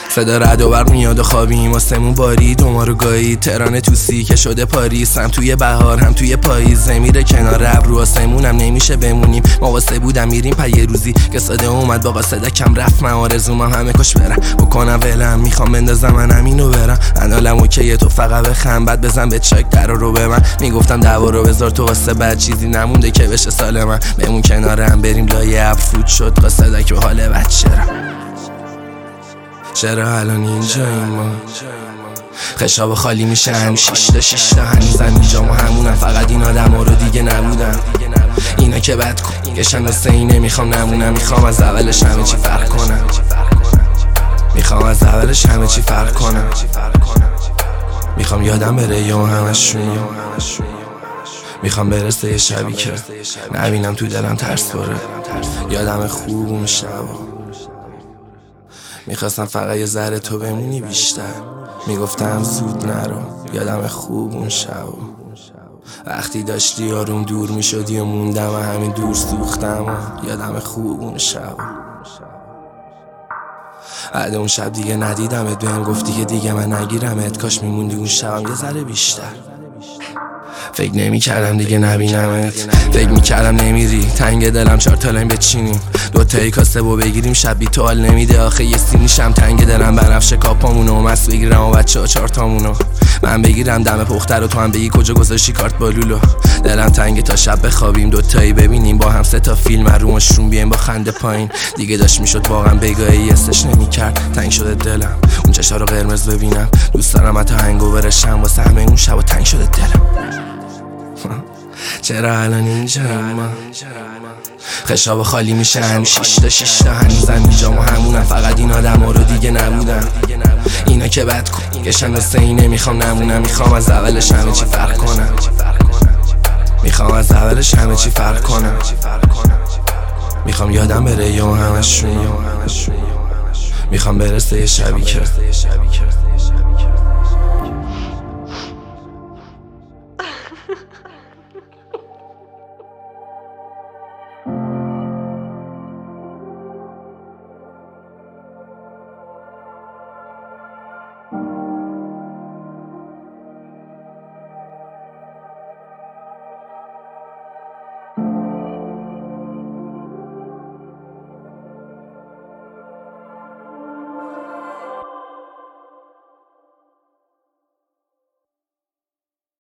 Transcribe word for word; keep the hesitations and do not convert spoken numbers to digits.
صدا رد و برق میاد و خوابیم آسمون بارید و ما رو گایید. تهران توسی که شده پاریس، هم توی بهار هم توی پاییز. میره کنار ابر آسمونم نمیشه بمونیم. ما واسه بودم میریم پا یه روزی که صدا اومد با قاصده کم رفت. من آرزومم همه کاش برم بکنم ولم، میخوام بندازم من همینو برم. انالم اوکیه تو فقط بخند بعد بزن به چک در رو به من. میگفتم دعوا رو بذار تو واسه بعد چیزی نمونده که بشه سال من. بمون کنارم بریم لایه ابر فوت شد قاصده که حال بد چرا چرا الان اینجاییم ما؟ خشاب خالی میشن شیشتا شیشتا هنوزم اینجا ما همونم. فقط این آدم ها رو دیگه نبودن، اینا که بد کشن دسته اینه. میخوام نمونم، میخوام از اولش همه چی فرق کنم. میخوام از اولش همه چی فرق کنم. میخوام یادم بره یا همشون. میخوام برسه یه شبی که نبینم تو دلم ترس بره. یادم خوب اون شب میخواستم فقط یه ذره تو بمونی بیشتر. میگفتم زود نرو. یادم خوب اون شب وقتی داشتی آروم دور میشدی و موندم و همین دور سوختم. یادم خوب اون شب بعد اون شب دیگه ندیدمت. بهم گفتی که دیگه من نگیرمت. کاش میموندی اون شبم یه ذره بیشتر. فکر نمی کردم دیگه نبینمت. فکر می کردم نمیری. تنگ دلم چهار تا لاین بچینیم، دوتایی کاسه با بگیریم. شب بی تو حال نمیده آخه یه سینیشم. تنگ دلم بنفشه کاپامونو و مست بگیرم و بچه ها چهار تامونو. من بگیرم دم پخته رو تو هم بگی کجا گذاشتی کارت با لولو. دلم تنگ تا شب بخوابیم دوتایی ببینیم با هم سه تا فیلم رومشون بیایم با خنده پایین. دیگه داشت میشد واقعا بگاهی استش نمیکرد. تنگ شده دلم اون چشا رو قرمز ببینم. دوست دارم حتی هنگوورشم واسه همه اون شب و تنگ شده دلم. چرا الان اینجاییم ما؟ خشاب خالی میشن شیشتا شیشتا هنوزم اینجا ما همونم. فقط این آدم ها رو دیگه نبودن، اینا که بد کشن دسته اینه. میخوام نمونم، میخوام از اولش همه چی فرق کنم. میخوام از اولش همه چی فرق کنم. میخوام یادم بره یا همشون. میخوام برسه یه شبی که